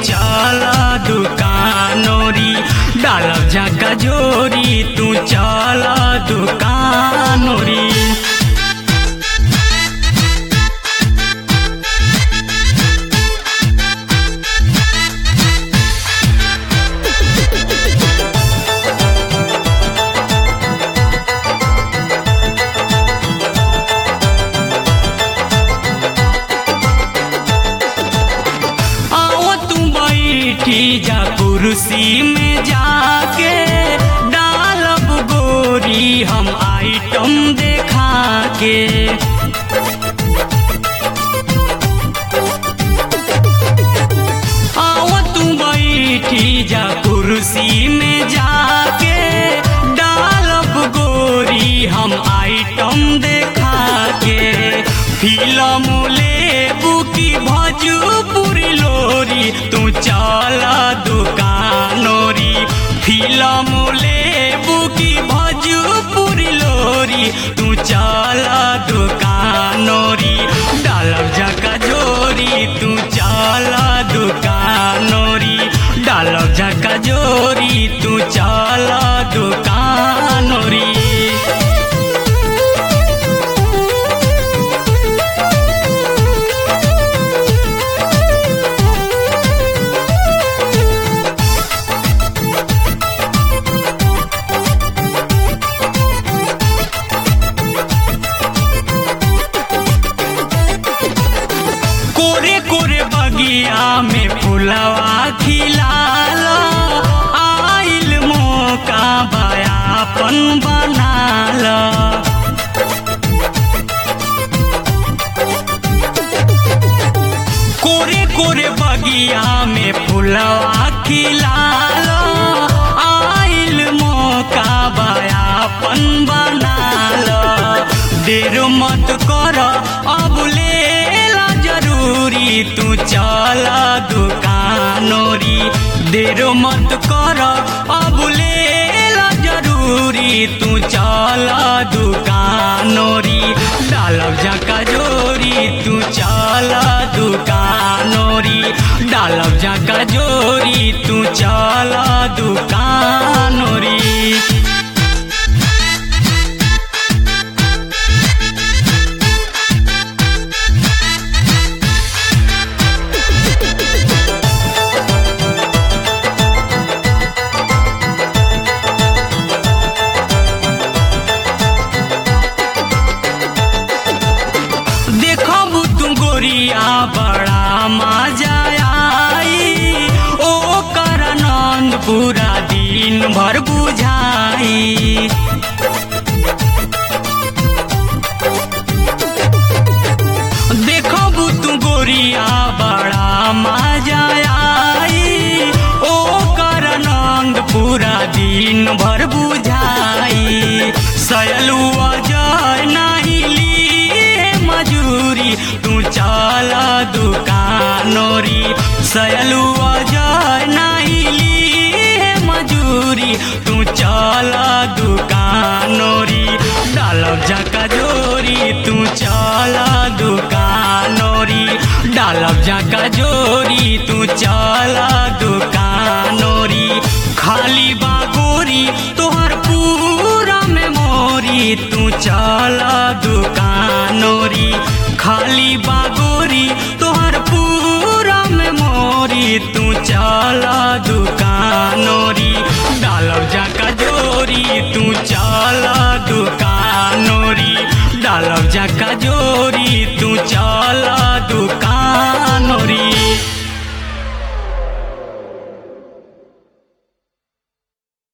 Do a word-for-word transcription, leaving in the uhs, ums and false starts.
चला दुकानोरी, डालब झका जोरी तू चला दुकानोरी। जा कुर्सी में जाके डालब गोरी हम आइटम देखा के। आओ तू बैठी जा कुर्सी में जाके डालब गोरी हम आइटम देखा के। फिल्म लेबू की भोजपुरी लोरी तू चला दुकानोरी, फिल्म लेबू की भोजपुरी लोरी तू चला दुकानोरी, डालब झका जोरी तू चला दुकानोरी, डालब झका जोरी तू चला दुकानोरी। बगिया में फुलवा खिलाला, आइल मौका बयापन बनाला। कोरे कोरे बगिया में फुलवा खिलाला, आइल मौका बयापन बनाला। देर मत कर अब लेला जरूरी तू चला दुकानोरी, देर मत कर अब लेला जरूरी तू चला दुकानोरी, डालब झका जोरी तू चला दुकानोरी, डालब झका जोरी तू चला दुकानोरी। बड़ा मजा आई ओ कर नंद पूरा दिन भर बुझाई। देखो तू गोरिया बड़ा मजा आई ओ कर नंद पूरा दिन भर बुझाई। सयलू अजय नहीं ली मजूरी तू चला दुकानोरी, सयलू अजय नहीं ली मजूरी तू चला दुकानोरी, डालब झका जोरी तू चला दुकानोरी, डालब झका जोरी तू चला दुकानोरी। खाली बागोरी तोहर पूरा मेमोरी तू चला दुकानोरी,